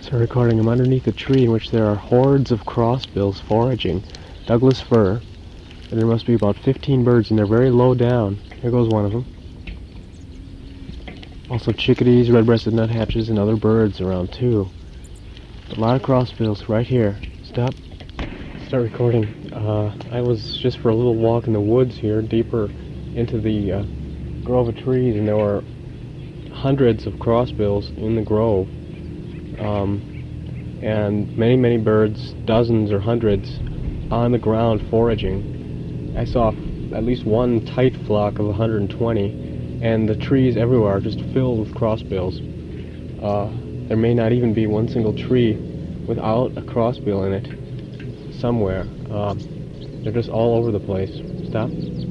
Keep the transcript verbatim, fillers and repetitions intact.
So recording I'm underneath a tree in which there are hordes of crossbills foraging Douglas fir, and there must be about fifteen birds, and they're very low down. Here goes one of them. Also chickadees, red-breasted nuthatches, and other birds around too. A lot of crossbills right here. Stop. Start recording. Uh, I was just for a little walk in the woods here, deeper into the uh, grove of trees, and there were hundreds of crossbills in the grove. Um, and many, many birds, dozens or hundreds, on the ground foraging. I saw at least one tight flock of one hundred twenty, and the trees everywhere are just filled with crossbills. Uh, there may not even be one single tree without a crossbill in it somewhere. Uh, they're just all over the place. Stop.